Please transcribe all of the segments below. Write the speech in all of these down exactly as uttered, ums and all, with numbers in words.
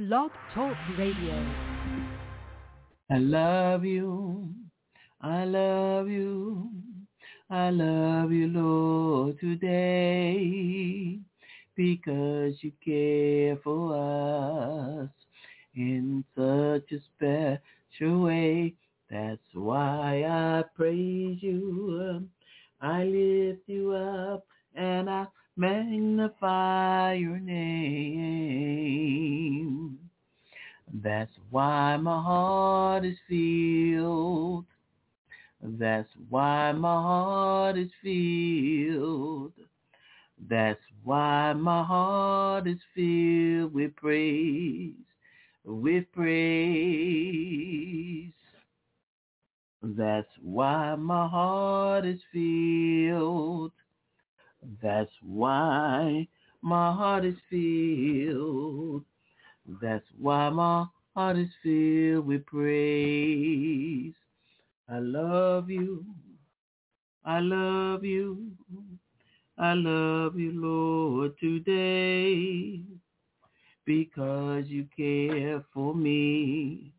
Blog Talk Radio. I love you. I love you. I love you, Lord, today because you care for us in such a special way. That's why I praise you. I lift you up and I magnify your name. That's why my heart is filled. That's why my heart is filled. That's why my heart is filled with praise, with praise. That's why my heart is filled. That's why my heart is filled. That's why my heart is filled with praise. I love you. I love you. I love you, Lord, today because you care for me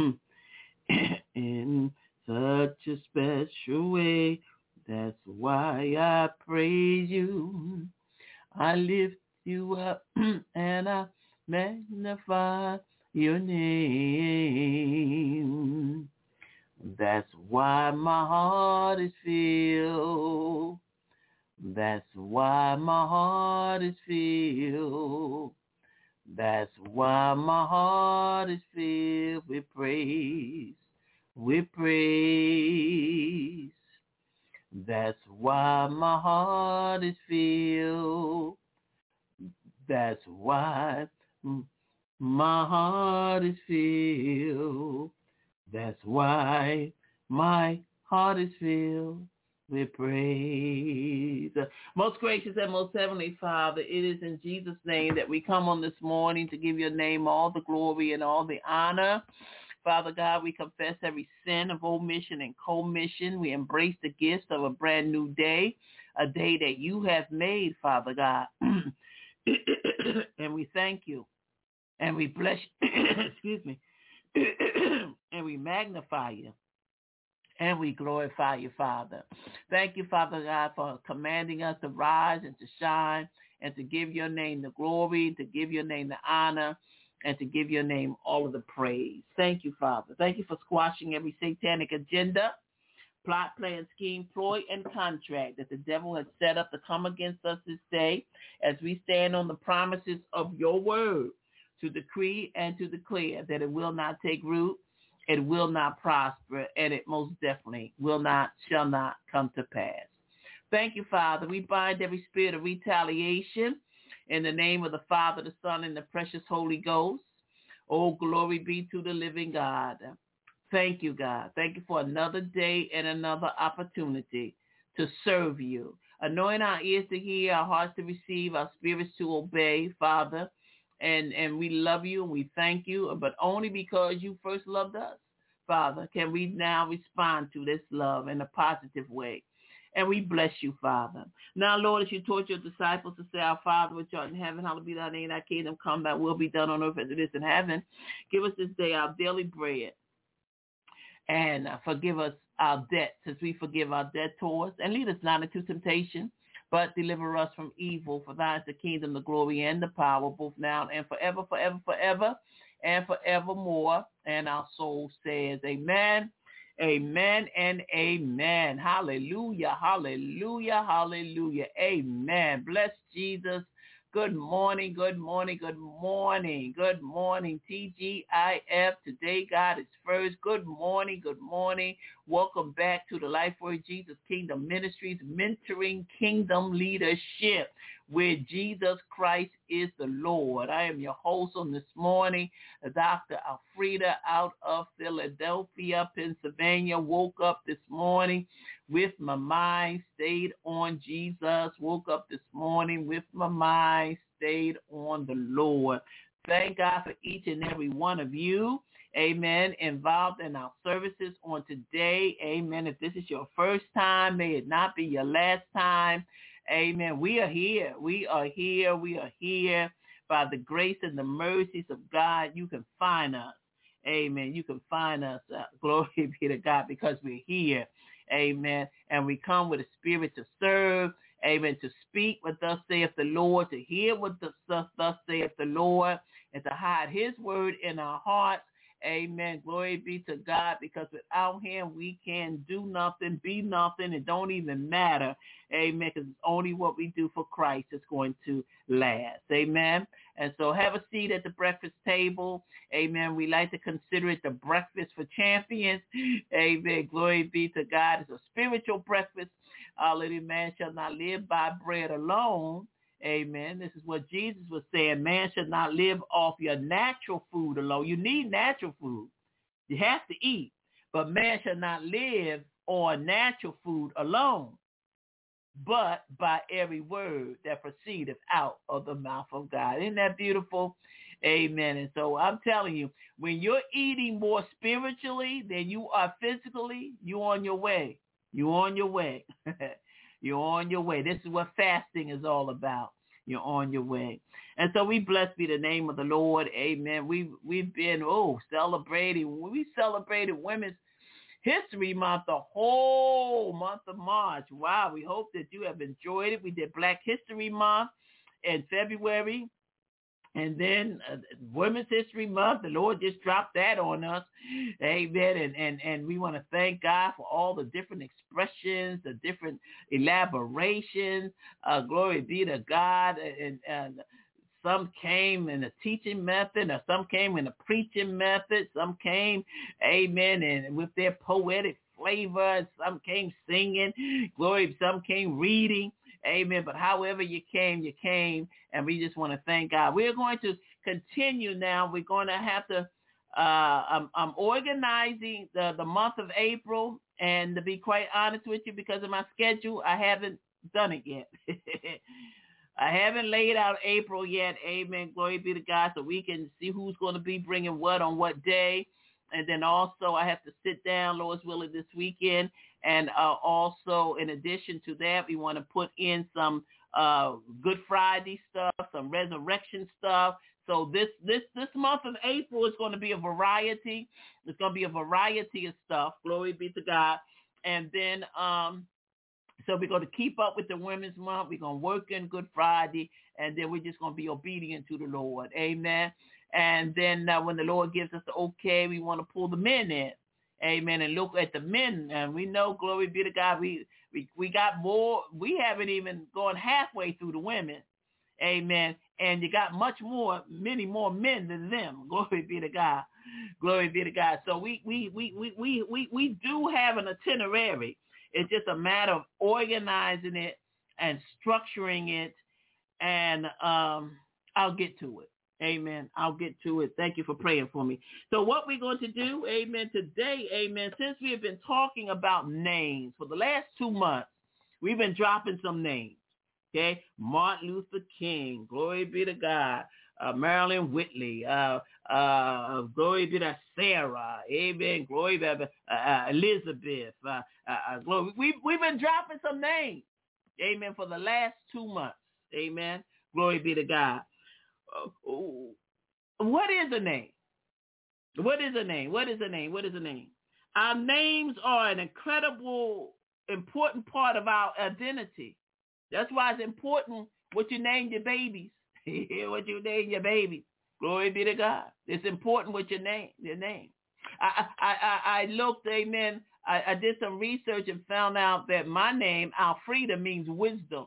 in such a special way. That's why I praise you. I lift you up and I magnify your name. That's why my heart is filled. That's why my heart is filled. That's why my heart is filled with praise, with praise. That's why my heart is filled. That's why my heart is filled. That's why my heart is filled with praise. Most gracious and most heavenly Father, it is in Jesus' name that we come on this morning to give your name all the glory and all the honor. Father God, we confess every sin of omission and commission. We embrace the gift of a brand new day, a day that you have made, Father God. And we thank you. And we bless you. Excuse me. And we magnify you. And we glorify you, Father. Thank you, Father God, for commanding us to rise and to shine and to give your name the glory, to give your name the honor, and to give your name all of the praise. Thank you, Father. Thank you for squashing every satanic agenda, plot, plan, scheme, ploy, and contract that the devil has set up to come against us this day as we stand on the promises of your word to decree and to declare that it will not take root, it will not prosper, and it most definitely will not, shall not come to pass. Thank you, Father. We bind every spirit of retaliation in the name of the Father, the Son, and the precious Holy Ghost. Oh, glory be to the living God. Thank you, God. Thank you for another day and another opportunity to serve you. Anoint our ears to hear, our hearts to receive, our spirits to obey, Father. And and we love you and we thank you, but only because you first loved us, Father, can we now respond to this love in a positive way. And we bless you, Father. Now, Lord, as you taught your disciples to say, our Father which art in heaven, hallowed be thy name, thy kingdom come, thy will be done on earth as it is in heaven. Give us this day our daily bread. And uh, forgive us our debts as we forgive our debtors. And lead us not into temptation, but deliver us from evil. For thine is the kingdom, the glory, and the power, both now and forever, forever, forever, and forevermore. And our soul says, amen, amen, and amen. Hallelujah, hallelujah, hallelujah. Amen. Bless Jesus. Good morning, good morning, good morning, good morning, T G I F. Today, God is first. Good morning, good morning. Welcome back to the Life Word Jesus Kingdom Ministries, mentoring kingdom leadership, where Jesus Christ is the Lord. I am your host on this morning, Doctor Alfreda, out of Philadelphia, Pennsylvania. Woke up this morning with my mind stayed on Jesus. Woke up this morning with my mind stayed on the Lord. Thank God for each and every one of you, amen, involved in our services on today. Amen. If this is your first time, may it not be your last time. Amen. We are here. We are here. We are here by the grace and the mercies of God, you can find us. Amen. You can find us. Uh, glory be to God, because we're here. Amen. And we come with a spirit to serve. Amen. To speak what thus saith the Lord, to hear what thus, thus saith the Lord, and to hide his word in our hearts. Amen. Glory be to God, because without him we can do nothing, be nothing. It don't even matter. Amen. Because it's only what we do for Christ is going to last. Amen. And so have a seat at the breakfast table. Amen. We like to consider it the breakfast for champions. Amen. Glory be to God. It's a spiritual breakfast. Hallelujah. Man shall not live by bread alone. Amen. This is what Jesus was saying. Man should not live off your natural food alone. You need natural food. You have to eat. But man should not live on natural food alone, but by every word that proceedeth out of the mouth of God. Isn't that beautiful? Amen. And so I'm telling you, when you're eating more spiritually than you are physically, you're on your way. You're on your way. You're on your way. This is what fasting is all about. You're on your way. And so we bless be the name of the Lord. Amen. We've, we've been, oh, celebrating. We celebrated Women's History Month, the whole month of March. Wow. We hope that you have enjoyed it. We did Black History Month in February. And then uh, Women's History Month, the Lord just dropped that on us. Amen. And, and, and we want to thank God for all the different expressions, the different elaborations. Uh, glory be to God. And, and some came in a teaching method, or some came in a preaching method. Some came, amen, and with their poetic flavor. Some came singing. Glory. Some came reading. Amen. But however you came, you came, and we just want to thank God. We're going to continue now. We're going to have to, uh, I'm, I'm organizing the, the month of April, and to be quite honest with you, because of my schedule, I haven't done it yet. I haven't laid out April yet. Amen. Glory be to God, so we can see who's going to be bringing what on what day. And then also I have to sit down, Lord's willing, this weekend. And uh, also, in addition to that, we want to put in some uh, Good Friday stuff, some resurrection stuff. So this this this month of April is going to be a variety. It's going to be a variety of stuff. Glory be to God. And then, um, so we're going to keep up with the Women's Month. We're going to work in Good Friday. And then we're just going to be obedient to the Lord. Amen. And then uh, when the Lord gives us the okay, we want to pull the men in. Amen. And look at the men. And we know, glory be to God, we, we, we got more. We haven't even gone halfway through the women. Amen. And you got much more, many more men than them. Glory be to God. Glory be to God. So we, we, we, we, we, we, we do have an itinerary. It's just a matter of organizing it and structuring it. And um, I'll get to it. Amen. I'll get to it. Thank you for praying for me. So what we're going to do, amen, today, amen, since we have been talking about names for the last two months, we've been dropping some names, okay? Martin Luther King, glory be to God. Uh, Marilyn Whitley, uh, uh, glory be to Sarah, amen, glory be to uh, Elizabeth. Uh, uh, glory. We, we've been dropping some names, amen, for the last two months, amen, glory be to God. Uh, what is a name? What is a name? What is a name? What is a name? Our names are an incredible, important part of our identity. That's why it's important what you name your babies. What you name your babies. Glory be to God. It's important what you name your name. I I I, I looked, amen. I, I did some research and found out that my name, Alfreda, means wisdom.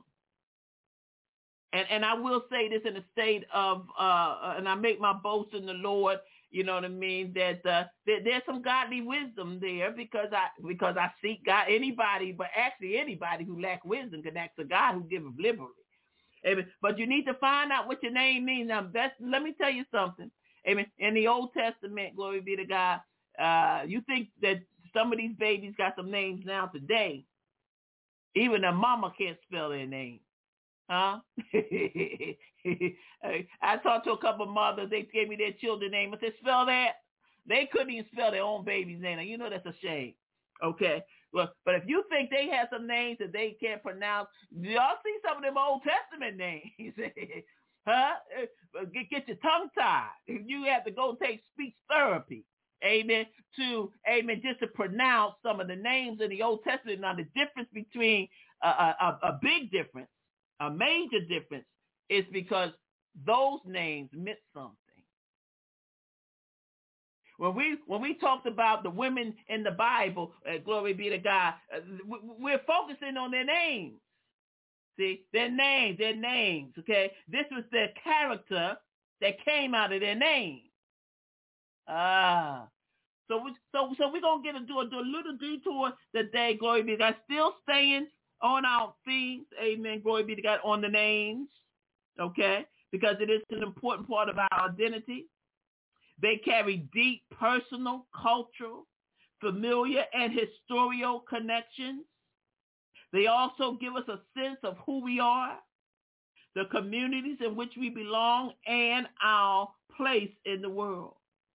And and I will say this in the state of, uh, and I make my boast in the Lord, you know what I mean, that uh, there, there's some godly wisdom there because I because I seek God. Anybody, but actually anybody who lacks wisdom can ask a God who giveth liberally. Amen. But you need to find out what your name means. Now, that's, let me tell you something. Amen. In the Old Testament, glory be to God, uh, you think that some of these babies got some names now today. Even their mama can't spell their name. Huh? I talked to a couple of mothers. They gave me their children's name. I said, spell that. They couldn't even spell their own baby's name. Now, you know that's a shame. Okay? Well, but if you think they have some names that they can't pronounce, y'all see some of them Old Testament names. Huh? Get, get your tongue tied. You have to go take speech therapy. Amen. To, amen, just to pronounce some of the names in the Old Testament. Now, the difference between a, a, a big difference, a major difference, is because those names meant something. When we when we talked about the women in the Bible, uh, glory be to God, uh, we're focusing on their names. See, their names, their names, okay? This was their character that came out of their name. Ah. So we, so so we're going to get into a, do a little detour today, glory be to God. Still staying on our themes, amen, glory be to God, on the names, okay? Because it is an important part of our identity. They carry deep personal, cultural, familiar, and historical connections. They also give us a sense of who we are, the communities in which we belong, and our place in the world.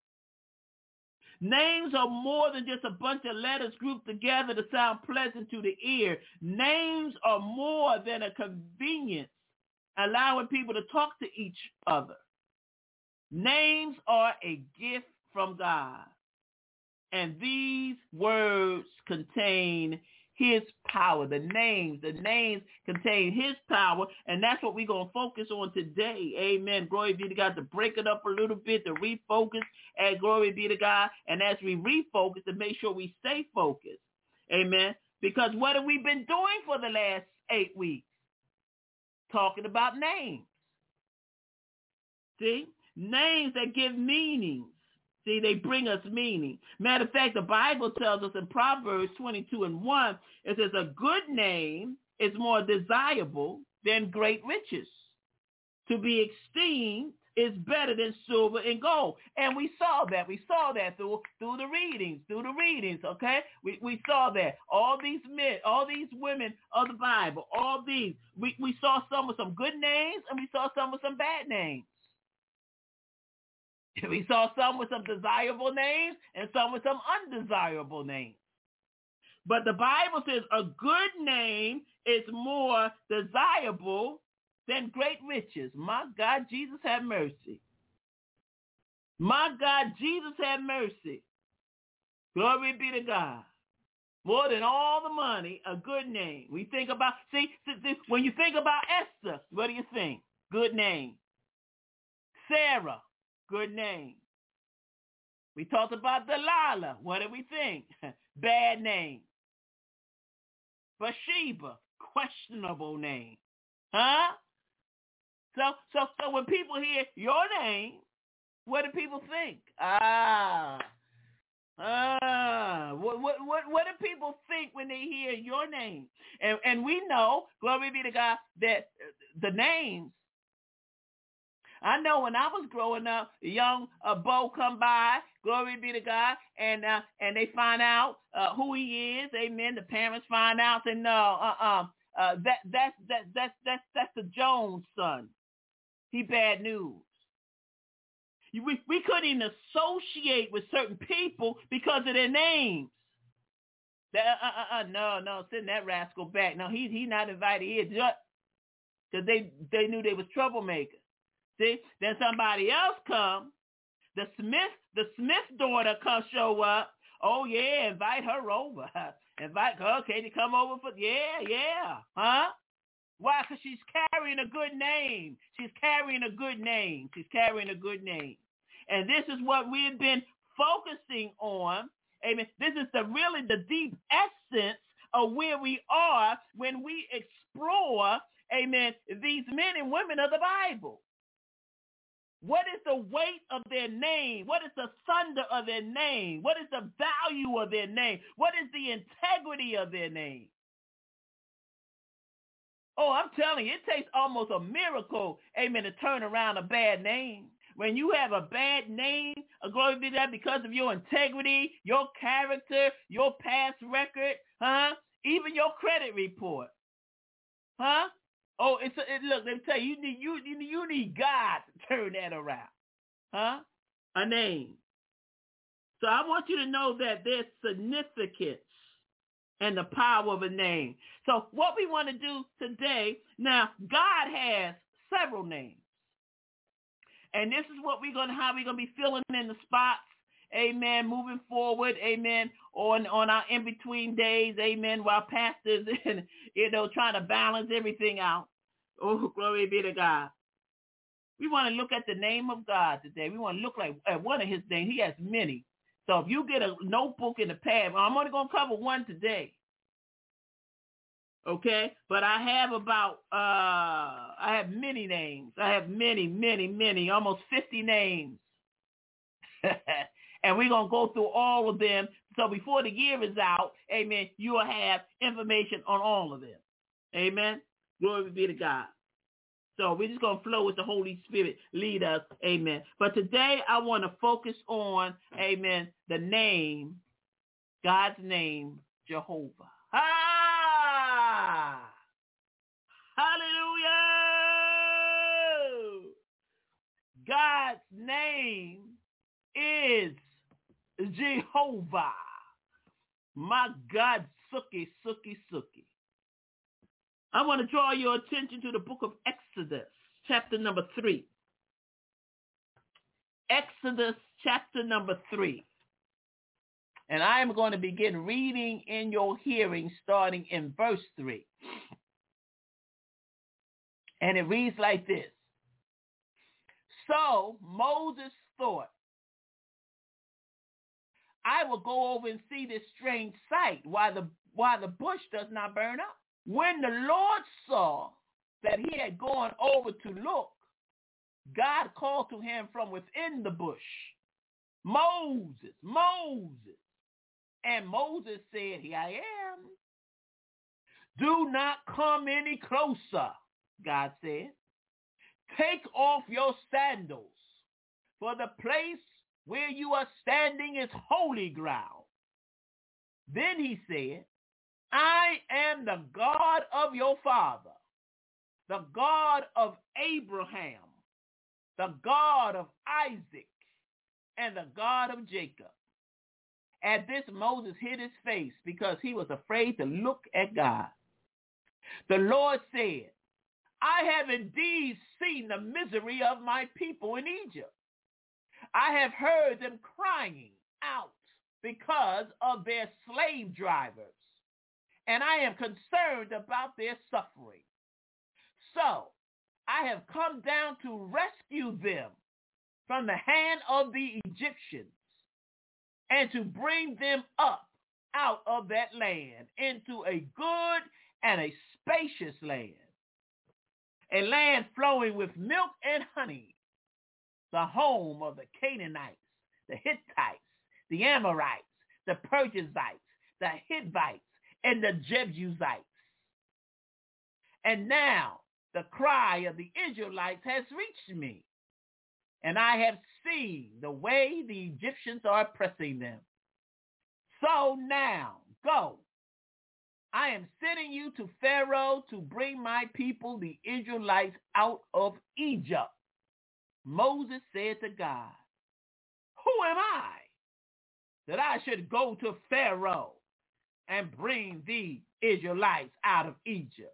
Names are more than just a bunch of letters grouped together to sound pleasant to the ear. Names are more than a convenience, allowing people to talk to each other. Names are a gift from God, and these words contain his power. The names, the names contain his power, and that's what we're going to focus on today. Amen. Glory be to God, to break it up a little bit, to refocus, and glory be to God. And as we refocus, to make sure we stay focused. Amen. Because what have we been doing for the last eight weeks? Talking about names. See? Names that give meanings. See, they bring us meaning. Matter of fact, the Bible tells us in Proverbs twenty-two and one, it says a good name is more desirable than great riches. To be esteemed is better than silver and gold. And we saw that. We saw that through through the readings, through the readings, okay? We we saw that. All these men, all these women of the Bible, all these, we, we saw some with some good names and we saw some with some bad names. We saw some with some desirable names and some with some undesirable names. But the Bible says a good name is more desirable than great riches. My God, Jesus have mercy. My God, Jesus have mercy. Glory be to God. More than all the money, a good name. We think about, see, see, when you think about Esther, what do you think? Good name. Sarah. Good name. We talked about Delilah. What do we think? Bad name. Bathsheba. Questionable name. Huh? So, so, so when people hear your name, what do people think? Ah. Ah. What, what, what, what do people think when they hear your name? And, and we know, glory be to God, that the names, I know when I was growing up, a young uh, beau come by, glory be to God, and uh, and they find out uh, who he is. Amen. The parents find out, and no, uh-uh, uh, that that's that that's that's that's the Jones son. He bad news. We we couldn't even associate with certain people because of their names. That, uh, uh, uh, no, no, send that rascal back. No, he he not invited here because they they knew they was troublemakers. See, then somebody else come, the Smith, the Smith daughter come show up. Oh yeah, invite her over. Invite her, okay, to come over for, yeah, yeah, huh? Why? Because she's carrying a good name. She's carrying a good name. She's carrying a good name. And this is what we've been focusing on. Amen. This is the really the deep essence of where we are when we explore, amen, these men and women of the Bible. What is the weight of their name? What is the thunder of their name? What is the value of their name? What is the integrity of their name? Oh, I'm telling you, it takes almost a miracle, amen, to turn around a bad name. When you have a bad name, a glory be to God, because of your integrity, your character, your past record, huh? Even your credit report, huh? Oh, it's a, it, look. Let me tell you, you need you, you need God to turn that around, huh? A name. So I want you to know that there's significance and the power of a name. So what we want to do today, now God has several names. And this is what we're going to, how we're going to be filling in the spots. Amen. Moving forward. Amen. On, on our in-between days. Amen. While pastors, and, you know, trying to balance everything out. Oh, glory be to God. We want to look at the name of God today. We want to look like at one of his names. He has many. So if you get a notebook and a pad, I'm only going to cover one today. Okay? But I have about, uh, I have many names. I have many, many, many, almost fifty names. And we're going to go through all of them. So before the year is out, amen, you will have information on all of them. Amen? Glory be to God. So we're just going to flow with the Holy Spirit. Lead us. Amen. But today I want to focus on, amen, the name, God's name, Jehovah. Ah! Hallelujah! God's name is Jehovah. My God, Suki, Suki, Suki. I want to draw your attention to the book of Exodus, chapter number three. Exodus, chapter number three. And I am going to begin reading in your hearing, starting in verse three. And it reads like this. So Moses thought, I will go over and see this strange sight while the, while the bush does not burn up. When the Lord saw that he had gone over to look, God called to him from within the bush, Moses, Moses. And Moses said, here I am. Do not come any closer, God said. Take off your sandals, for the place where you are standing is holy ground. Then he said, I am the God of your father, the God of Abraham, the God of Isaac, and the God of Jacob. At this, Moses hid his face because he was afraid to look at God. The Lord said, I have indeed seen the misery of my people in Egypt. I have heard them crying out because of their slave drivers, and I am concerned about their suffering. So I have come down to rescue them from the hand of the Egyptians and to bring them up out of that land into a good and a spacious land, a land flowing with milk and honey, the home of the Canaanites, the Hittites, the Amorites, the Perizzites, the Hivites, and the Jebusites. And now the cry of the Israelites has reached me, and I have seen the way the Egyptians are oppressing them. So now go. I am sending you to Pharaoh to bring my people, the Israelites, out of Egypt. Moses said to God, who am I that I should go to Pharaoh and bring the Israelites out of Egypt?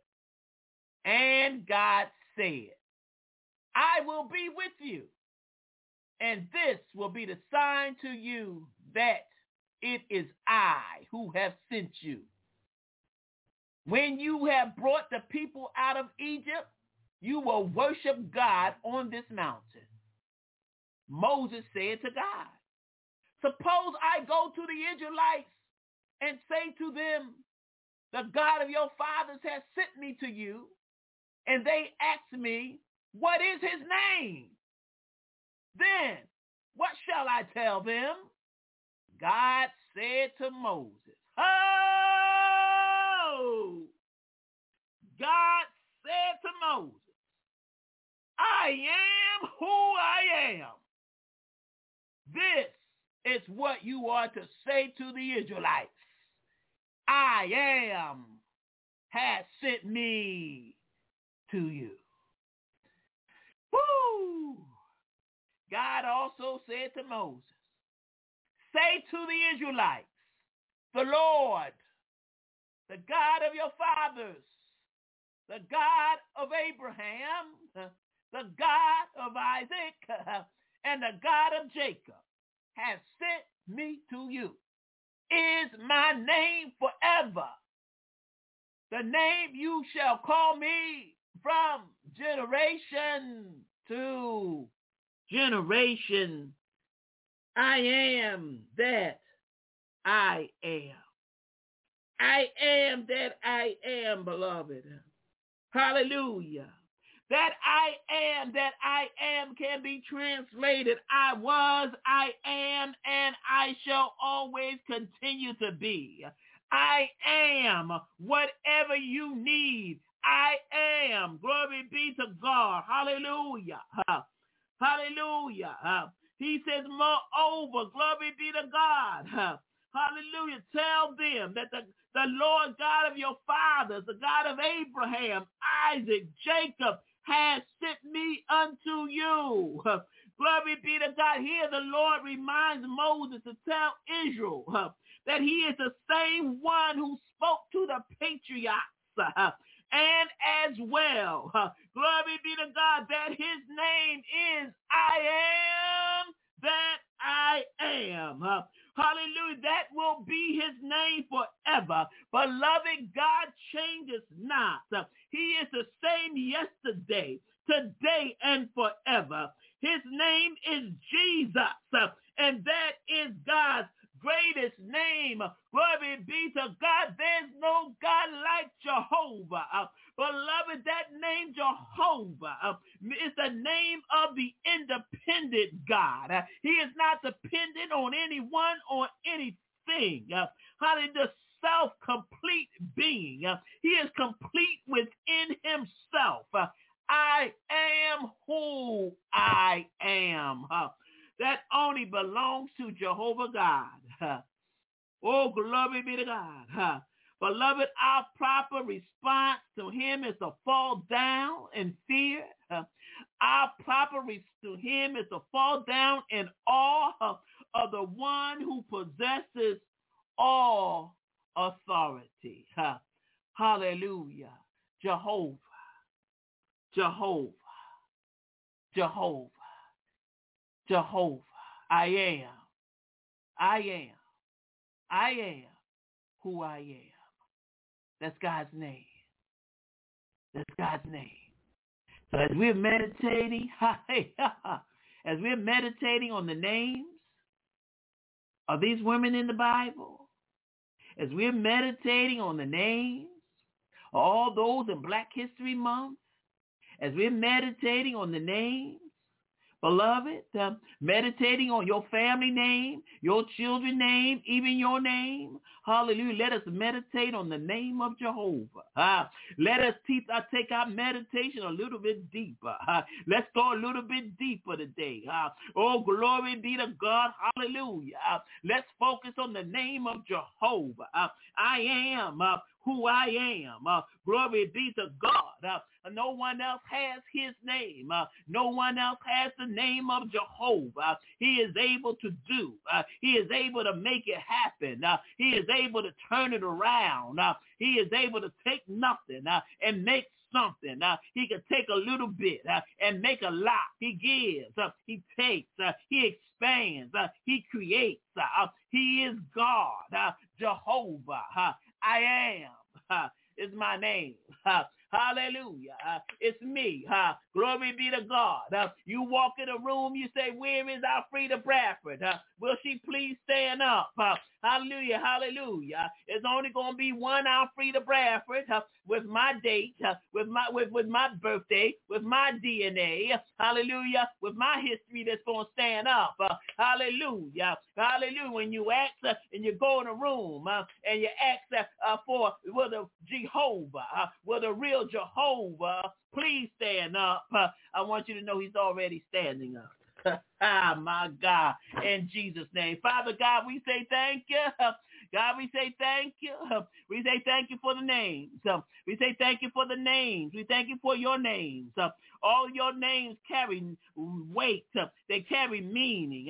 And God said, I will be with you, and this will be the sign to you that it is I who have sent you. When you have brought the people out of Egypt, you will worship God on this mountain. Moses said to God, suppose I go to the Israelites and say to them, the God of your fathers has sent me to you, and they ask me, what is his name? Then what shall I tell them? God said to Moses, oh, God said to Moses, I am who I am. This is what you are to say to the Israelites. I am has sent me to you. Woo! God also said to Moses, say to the Israelites, the Lord, the God of your fathers, the God of Abraham, the God of Isaac, and the God of Jacob has sent me to you. Is my name forever. The name you shall call me from generation to generation. I am that I am. I am that I am, beloved. Hallelujah. That I am, that I am can be translated. I was, I am, and I shall always continue to be. I am whatever you need. I am. Glory be to God. Hallelujah. Hallelujah. He says, moreover, glory be to God. Hallelujah. Tell them that the, the Lord God of your fathers, the God of Abraham, Isaac, Jacob, has sent me unto you. Glory be to God. Here the Lord reminds Moses to tell Israel that he is the same one who spoke to the patriarchs. And as well, glory be to God, that his name is I am that I am. Hallelujah. That will be his name forever. Beloved, God changes not. He is the same yesterday, today, and forever. His name is Jesus, and that is God's greatest name. Glory be to God. There's no God like Jehovah. Uh, beloved, that name Jehovah uh, is the name of the independent God. Uh, he is not dependent on anyone or anything. Uh, hallelujah, the self-complete being. Uh, he is complete within himself. Uh, I am who I am. Uh, that only belongs to Jehovah God. Uh, oh, glory be to God. Uh, beloved, our proper response to him is to fall down in fear. Uh, our proper response to him is to fall down in awe uh, of the one who possesses all authority. Uh, hallelujah. Jehovah. Jehovah. Jehovah. Jehovah. I am. I am. I am who I am. That's God's name. That's God's name. So as we're meditating, as we're meditating on the names of these women in the Bible, as we're meditating on the names of all those in Black History Month, as we're meditating on the names, beloved, uh, meditating on your family name, your children's name, even your name. Hallelujah. Let us meditate on the name of Jehovah. Uh, let us te- uh, take our meditation a little bit deeper. Uh, let's go a little bit deeper today. Uh, oh, glory be to God. Hallelujah. Uh, let's focus on the name of Jehovah. Uh, I am uh, who I am. Uh, glory be to God. Uh, no one else has his name. Uh, no one else has the name of Jehovah. Uh, he is able to do. Uh, he is able to make it happen. Uh, he is able to turn it around. Uh, he is able to take nothing uh, and make something. Uh, he can take a little bit uh, and make a lot. He gives. Uh, he takes. Uh, he expands. Uh, he creates. Uh, he is God. Uh, Jehovah. Uh, I am. Uh, is my name. Uh, Hallelujah. Uh, it's me. Uh, glory be to God. Uh, you walk in a room, you say, where is our Frida Bradford? Uh, will she please stand up? Uh, hallelujah. Hallelujah. It's only going to be one Alfreda Bradford uh, with my date, uh, with my with, with my birthday, with my D N A. Hallelujah. With my history that's going to stand up. Uh, hallelujah. Hallelujah. When you ask uh, and you go in a room uh, and you ask uh, uh, for, will the Jehovah, uh, will the real Jehovah please stand up? Uh, I want you to know he's already standing up. Ah, my God, in Jesus' name. Father God, we say thank you. God, we say thank you. We say thank you for the names. We say thank you for the names. We thank you for your names. All your names carry weight. They carry meaning.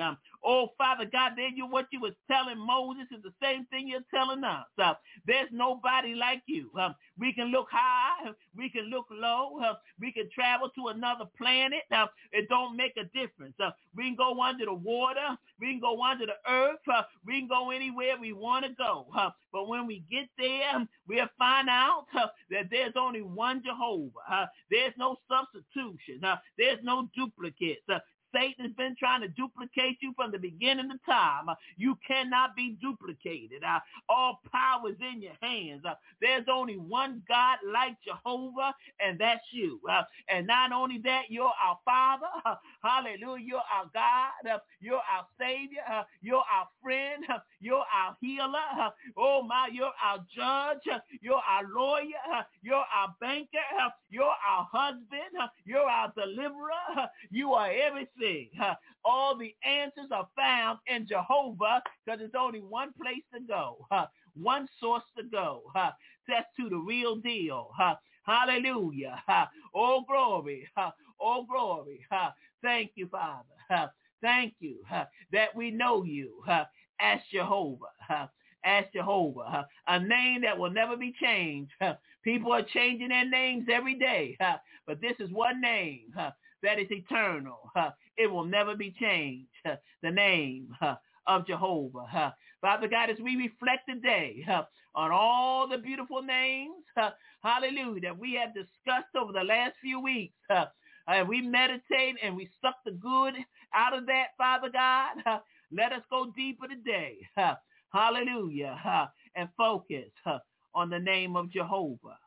Oh, Father God, then you what you was telling Moses is the same thing you're telling us. Uh, there's nobody like you. Um, we can look high. We can look low. Uh, we can travel to another planet. Uh, it don't make a difference. Uh, we can go under the water. We can go under the earth. Uh, we can go anywhere we want to go. Uh, but when we get there, we'll find out uh, that there's only one Jehovah. Uh, there's no substitution. Uh, there's no duplicates. Uh, Satan has been trying to duplicate you from the beginning of time. Uh, you cannot be duplicated. Uh, all power is in your hands. Uh, there's only one God like Jehovah, and that's you. Uh, and not only that, you're our Father. Uh, hallelujah. You're our God. Uh, you're our Savior. Uh, you're our friend. Uh, you're our healer. Uh, oh, my, you're our judge. Uh, you're our lawyer. Uh, you're our banker. Uh, you're our husband. Uh, you're our deliverer. Uh, you are everything. Uh, all the answers are found in Jehovah because there's only one place to go, uh, one source to go. Uh, that's to the real deal. Uh, hallelujah. Uh, oh, glory. Uh, oh, glory. Uh, thank you, Father. Uh, thank you uh, that we know you uh, as Jehovah. Uh, as Jehovah, uh, a name that will never be changed. Uh, people are changing their names every day, uh, but this is one name uh, that is eternal. Uh, it will never be changed. Uh, the name uh, of Jehovah. Uh, Father God, as we reflect today uh, on all the beautiful names, uh, hallelujah, that we have discussed over the last few weeks, uh, and we meditate and we suck the good out of that, Father God, uh, let us go deeper today. Uh, hallelujah. Uh, and focus uh, on the name of Jehovah.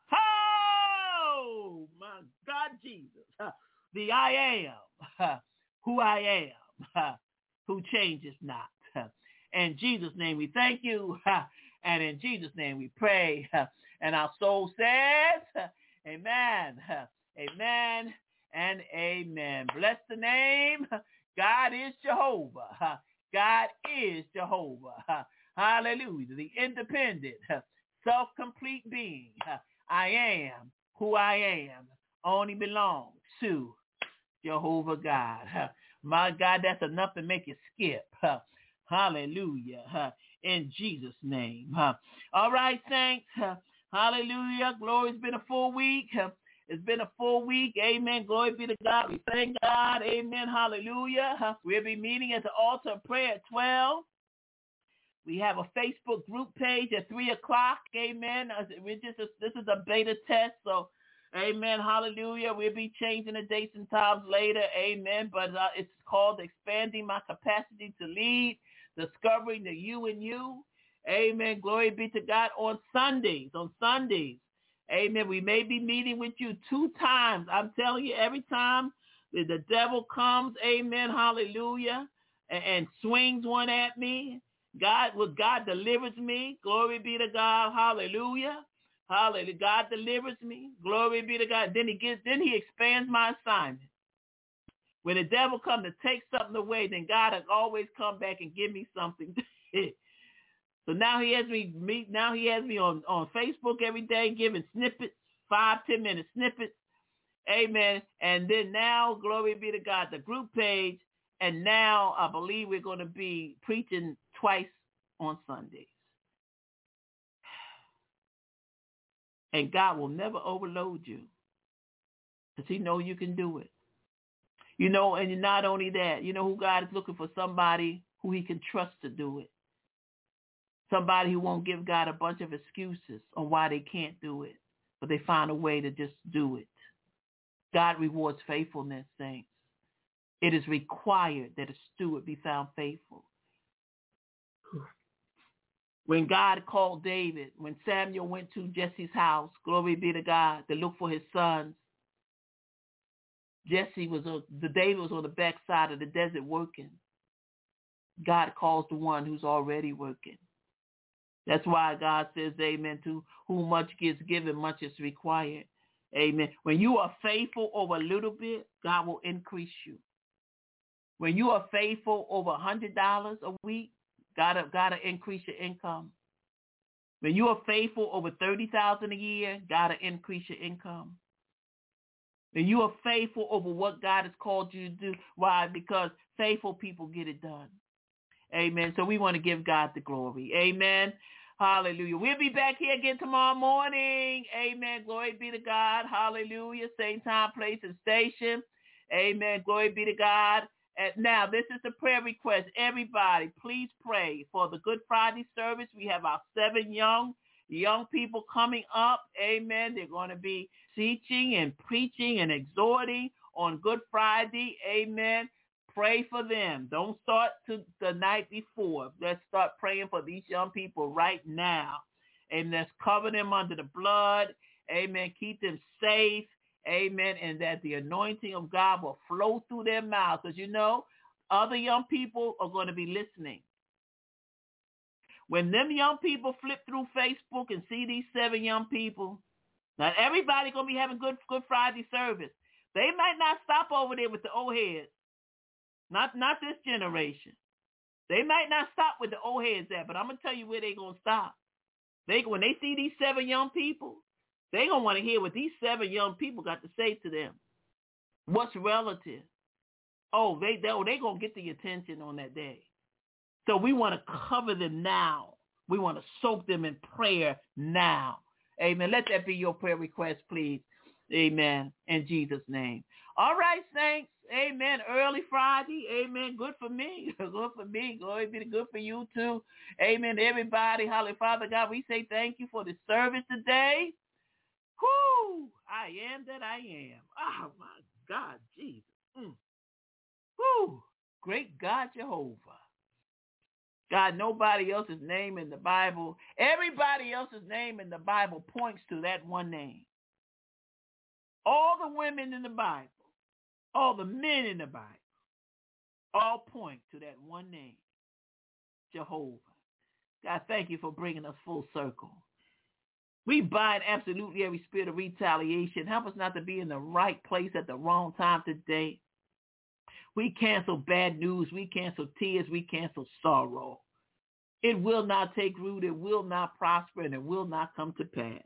Oh, my God, Jesus. Uh, the I am, uh, who I am, uh, who changes not. Uh, in Jesus' name we thank you, uh, and in Jesus' name we pray. Uh, and our soul says, uh, amen, uh, amen, and amen. Bless the name. God is Jehovah. Uh, God is Jehovah. Uh, hallelujah. The independent, uh, self-complete being. Uh, I am who I am. Only belongs to Jehovah God. Uh, my God, that's enough to make you skip. Uh, hallelujah. Uh, in Jesus' name. Uh, all right, thanks. Uh, hallelujah. Glory. It's been a full week. Uh, it's been a full week. Amen. Glory be to God. We thank God. Amen. Hallelujah. Uh, we'll be meeting at the altar of prayer at twelve. We have a Facebook group page at three o'clock. Amen. Uh, we just This is a beta test, so amen. Hallelujah. We'll be changing the dates and times later. Amen. But uh, it's called Expanding My Capacity to Lead, Discovering the You in You. Amen. Glory be to God. On Sundays. On Sundays. Amen. We may be meeting with you two times. I'm telling you, every time the, the devil comes, amen, hallelujah, and, and swings one at me, God, well, God delivers me. Glory be to God. Hallelujah. Hallelujah. God delivers me. Glory be to God. Then he gets, then he expands my assignment. When the devil comes to take something away, then God has always come back and give me something. So now he has me meet. Now he has me on, on Facebook every day, giving snippets, five, ten minute snippets. Amen. And then now, glory be to God, the group page. And now I believe we're going to be preaching twice on Sundays. And God will never overload you because he knows you can do it. You know, and not only that, you know who God is looking for? Somebody who he can trust to do it. Somebody who won't give God a bunch of excuses on why they can't do it, but they find a way to just do it. God rewards faithfulness, saints. It is required that a steward be found faithful. When God called David, when Samuel went to Jesse's house, glory be to God, to look for his sons, Jesse was on, the David was on the backside of the desert working. God calls the one who's already working. That's why God says, amen, to whom much gets given, much is required. Amen. When you are faithful over a little bit, God will increase you. When you are faithful over one hundred dollars a week, God got to increase your income. When you are faithful over thirty thousand dollars a year, God will increase your income. When you are faithful over what God has called you to do, why? Because faithful people get it done. Amen. So we want to give God the glory. Amen. Hallelujah. We'll be back here again tomorrow morning. Amen. Glory be to God. Hallelujah. Same time, place, and station. Amen. Glory be to God. And now, this is the prayer request. Everybody, please pray for the Good Friday service. We have our seven young, young people coming up. Amen. They're going to be teaching and preaching and exhorting on Good Friday. Amen. Pray for them. Don't start to the night before. Let's start praying for these young people right now. And let's cover them under the blood. Amen. Keep them safe. Amen. And that the anointing of God will flow through their mouths. Because, you know, other young people are going to be listening. When them young people flip through Facebook and see these seven young people, not everybody going to be having good, good Friday service. They might not stop over there with the old heads. Not not this generation. They might not stop with the old heads at, but I'm going to tell you where they're going to stop. They When they see these seven young people, they're going to want to hear what these seven young people got to say to them. What's relative? Oh, they, they, oh, they're going to get the attention on that day. So we want to cover them now. We want to soak them in prayer now. Amen. Let that be your prayer request, please. Amen. In Jesus' name. All right, saints. Amen. Early Friday. Amen. Good for me. Good for me. Glory be to good for you too. Amen. Everybody. Hallelujah. Father God, we say thank you for the service today. Whoo! I am that I am. Oh, my God, Jesus. Mm. Whoo! Great God Jehovah. God, nobody else's name in the Bible. Everybody else's name in the Bible points to that one name. All the women in the Bible, all the men in the Bible, all point to that one name, Jehovah. God, thank you for bringing us full circle. We bind absolutely every spirit of retaliation. Help us not to be in the right place at the wrong time today. We cancel bad news. We cancel tears. We cancel sorrow. It will not take root. It will not prosper, and it will not come to pass.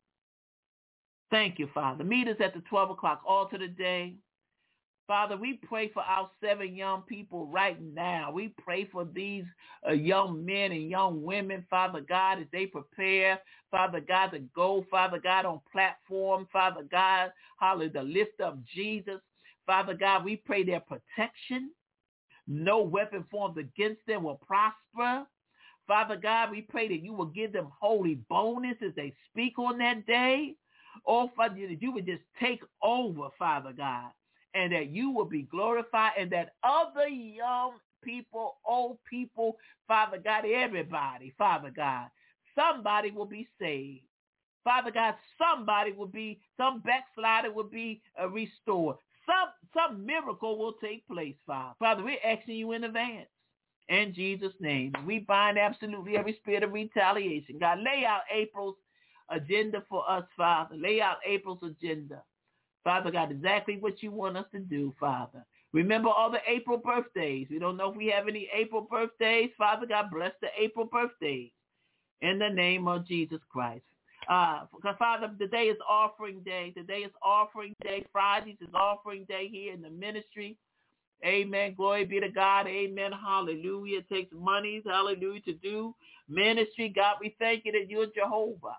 Thank you, Father. Meet us at the twelve o'clock altar today. Father, we pray for our seven young people right now. We pray for these uh, young men and young women, Father God, as they prepare, Father God, to go, Father God, on platform, Father God, hallelujah, to lift up Jesus. Father God, we pray their protection. No weapon formed against them will prosper. Father God, we pray that you will give them holy boldness as they speak on that day. Oh, Father, that you would just take over, Father God, and that you will be glorified, and that other young people, old people, Father God, everybody, Father God, somebody will be saved. Father God, somebody will be, some backslider will be uh, restored. Some, some miracle will take place, Father. Father, we're asking you in advance. In Jesus' name, we bind absolutely every spirit of retaliation. God, lay out April's agenda for us, Father. Lay out April's agenda. Father God, exactly what you want us to do, Father. Remember all the April birthdays. We don't know if we have any April birthdays. Father God, bless the April birthdays in the name of Jesus Christ. Uh, Father, today is offering day. Today is offering day. Fridays is offering day here in the ministry. Amen. Glory be to God. Amen. Hallelujah. It takes monies, hallelujah, to do ministry. God, we thank you that you're Jehovah.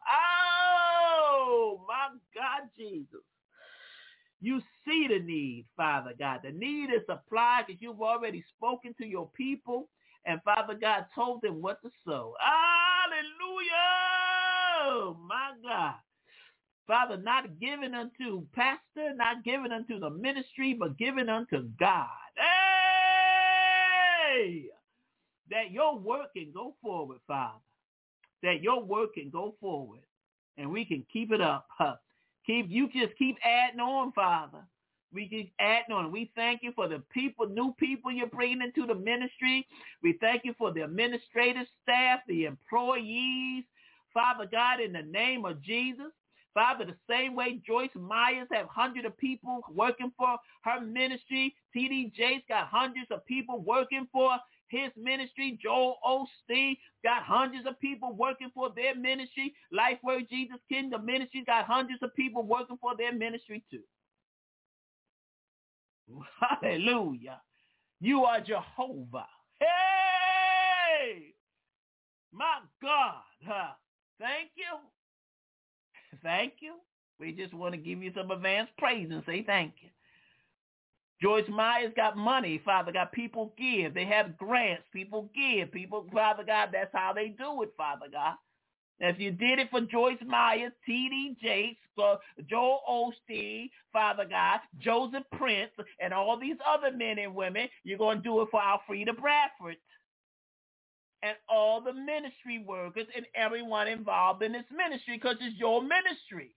Oh, my God, Jesus. You see the need, Father God. The need is supplied because you've already spoken to your people. And Father God told them what to sow. Hallelujah. My God. Father, not given unto pastor, not given unto the ministry, but given unto God. Hey! That your work can go forward, Father. That your work can go forward. And we can keep it up. Huh? Keep You just keep adding on, Father. We keep adding on. We thank you for the people, new people you're bringing into the ministry. We thank you for the administrative staff, the employees. Father God, in the name of Jesus. Father, the same way Joyce Myers have hundreds of people working for her ministry. T D Jakes got hundreds of people working for his ministry. Joel Osteen got hundreds of people working for their ministry. Lifeway Jesus Kingdom Ministry got hundreds of people working for their ministry too. Hallelujah. You are Jehovah. Hey! Thank you. Thank you. We just want to give you some advanced praise and say thank you. Joyce Myers got money, Father God. People give. They have grants. People give. People, Father God, that's how they do it, Father God. If you did it for Joyce Myers, T D Jakes, Joel Osteen, Father God, Joseph Prince, and all these other men and women, you're going to do it for Alfreda Bradford and all the ministry workers and everyone involved in this ministry, because it's your ministry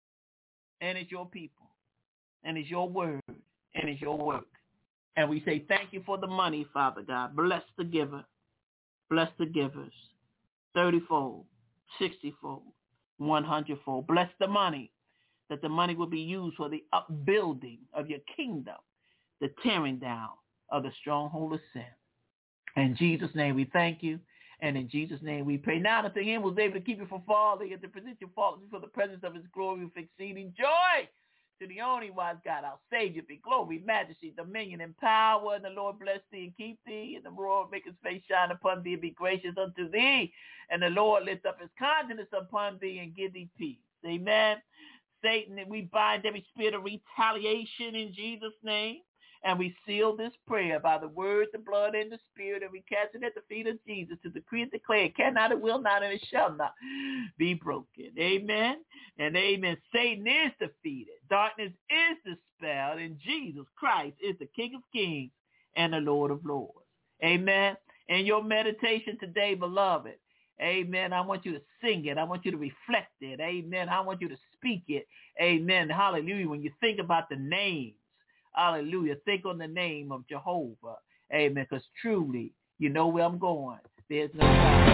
and it's your people and it's your word and it's your work. And we say thank you for the money, Father God. Bless the giver. Bless the givers. thirty-fold. sixty-fold, one hundred-fold. Bless the money, that the money will be used for the upbuilding of your kingdom, the tearing down of the stronghold of sin. In Jesus' name we thank you, and in Jesus' name we pray. Now that the end was able to keep you from falling and to present you faultless before the presence of his glory with exceeding joy, to the only wise God, our Savior, be glory, majesty, dominion, and power. And the Lord bless thee and keep thee. And the Lord make his face shine upon thee and be gracious unto thee. And the Lord lift up his countenance upon thee and give thee peace. Amen. Satan, we bind every spirit of retaliation in Jesus' name. And we seal this prayer by the word, the blood, and the spirit, and we cast it at the feet of Jesus to decree and declare it cannot, it will not, and it shall not be broken. Amen and amen. Satan is defeated. Darkness is dispelled, and Jesus Christ is the King of kings and the Lord of lords. Amen. In your meditation today, beloved, amen, I want you to sing it. I want you to reflect it. Amen. I want you to speak it. Amen. Hallelujah. When you think about the names, hallelujah, think on the name of Jehovah. Amen. Because truly, you know where I'm going. There's no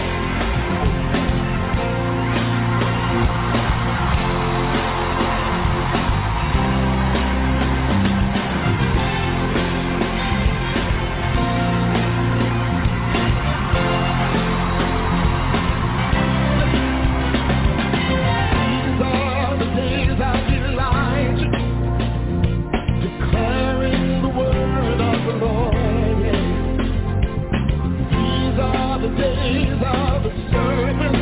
God. Days of the servant